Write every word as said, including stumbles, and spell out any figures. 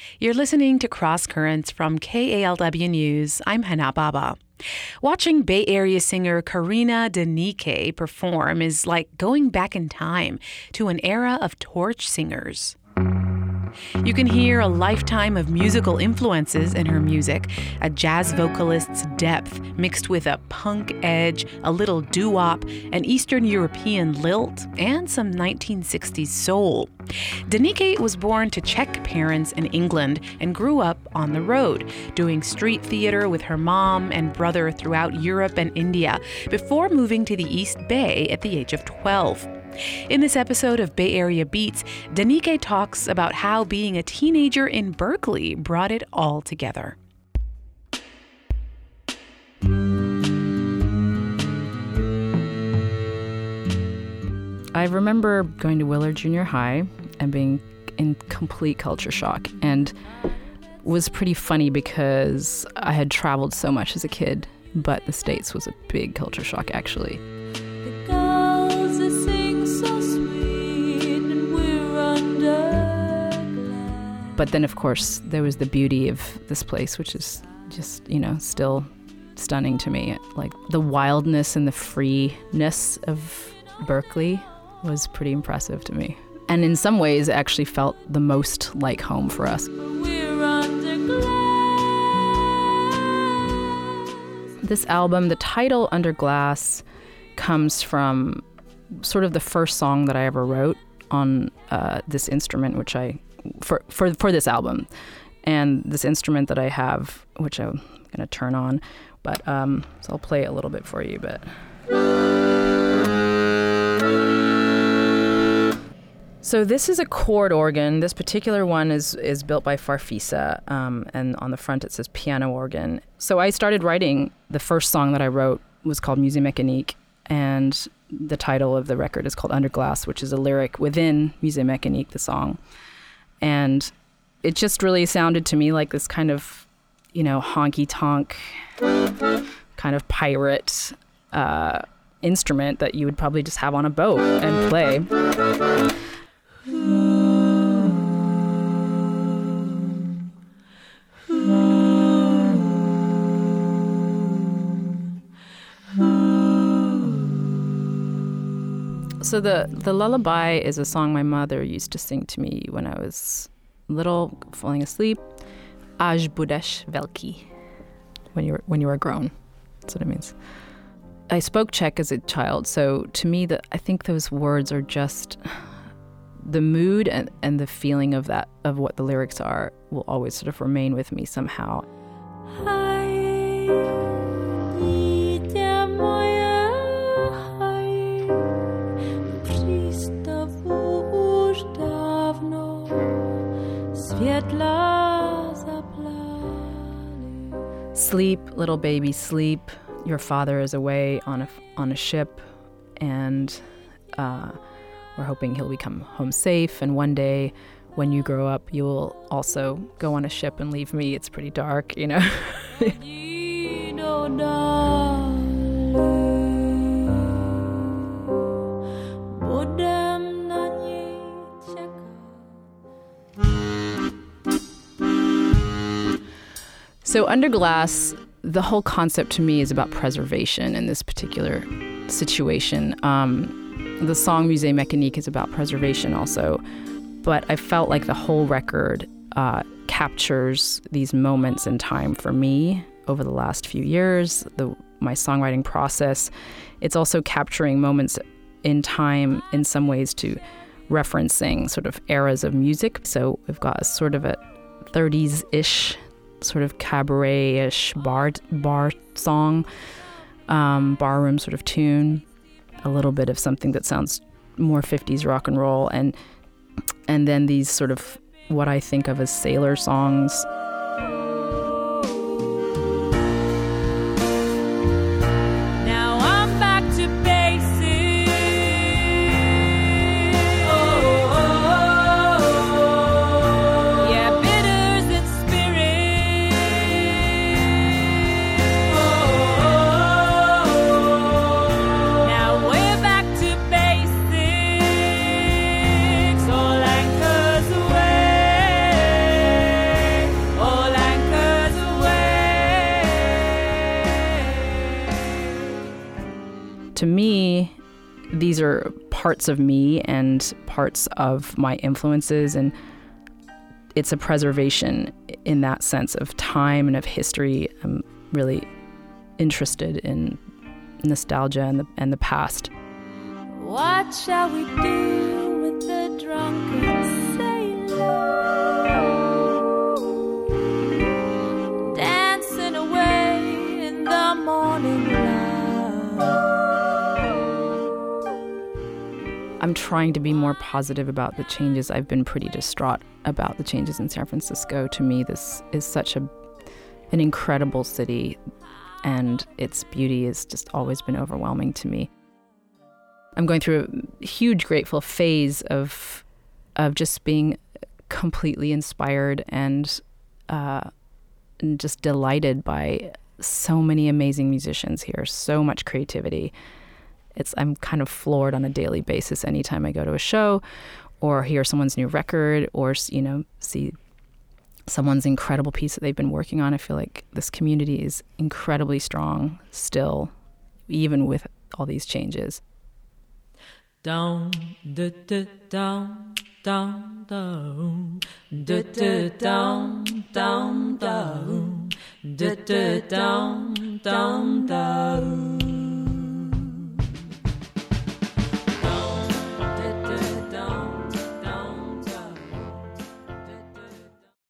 You're listening to Cross Currents from K A L W News. I'm Hana Baba. Watching Bay Area singer Karina Denike perform is like going back in time to an era of torch singers. You can hear a lifetime of musical influences in her music, a jazz vocalist's depth mixed with a punk edge, a little doo-wop, an Eastern European lilt, and some nineteen sixties soul. Denike was born to Czech parents in England and grew up on the road, doing street theater with her mom and brother throughout Europe and India before moving to the East Bay at the age of twelve. In this episode of Bay Area Beats, Denike talks about how being a teenager in Berkeley brought it all together. I remember going to Willard Junior High and being in complete culture shock, and was pretty funny because I had traveled so much as a kid, but the States was a big culture shock actually. The girls they sing so sweet and we're under glass. But then of course there was the beauty of this place, which is just, you know, still stunning to me. Like the wildness and the freeness of Berkeley was pretty impressive to me. And in some ways, it actually felt the most like home for us. We're under glass. This album, the title Under Glass, comes from sort of the first song that I ever wrote on uh, this instrument, which I, for, for, for this album. And this instrument that I have, which I'm going to turn on, but um, so I'll play it a little bit for you, but... So this is a chord organ. This particular one is is built by Farfisa, um, and on the front it says piano organ. So I started writing, the first song that I wrote was called Musique Mécanique, and the title of the record is called Under Glass, which is a lyric within Musique Mécanique, the song. And it just really sounded to me like this kind of, you know, honky-tonk, kind of pirate uh, instrument that you would probably just have on a boat and play. So the, the lullaby is a song my mother used to sing to me when I was little, falling asleep. Až budeš velký, when you were, when you were grown. That's what it means. I spoke Czech as a child, so to me, the, I think those words are just... the mood and, and the feeling of that, of what the lyrics are, will always sort of remain with me somehow. Sleep, little baby, sleep. Your father is away on a, on a ship, and uh, we're hoping he'll become home safe, and one day when you grow up, you'll also go on a ship and leave me. It's pretty dark, you know. So Under Glass, the whole concept to me is about preservation in this particular situation. Um, The song Musique Mécanique is about preservation also, but I felt like the whole record uh, captures these moments in time for me over the last few years, the, my songwriting process. It's also capturing moments in time in some ways to referencing sort of eras of music. So we've got a sort of a thirties-ish, sort of cabaret-ish bar, bar song, um, barroom sort of tune. A little bit of something that sounds more fifties rock and roll, and and then these sort of what I think of as sailor songs. Now I'm back to basics. Oh, oh, oh, oh. Yeah, bitters and spirits. Oh, oh, oh, oh. Now we're back to basics. All anchors away. to me, these are parts of me and parts of my influences, and it's a preservation in that sense of time and of history. I'm really interested in nostalgia and the, and the past. What shall we do with the drunken sailor dancing away in the morning light? I'm trying to be more positive about the changes. I've been pretty distraught about the changes in San Francisco. To me, this is such a an incredible city, and its beauty has just always been overwhelming to me. I'm going through a huge grateful phase of of just being completely inspired and, uh, and just delighted by so many amazing musicians here, so much creativity. It's I'm kind of floored on a daily basis anytime I go to a show or hear someone's new record or, you know, see someone's incredible piece that they've been working on. I feel like this community is incredibly strong still, even with all these changes. Down, da da down, down, down, da da down, down, down, da da down, down, down.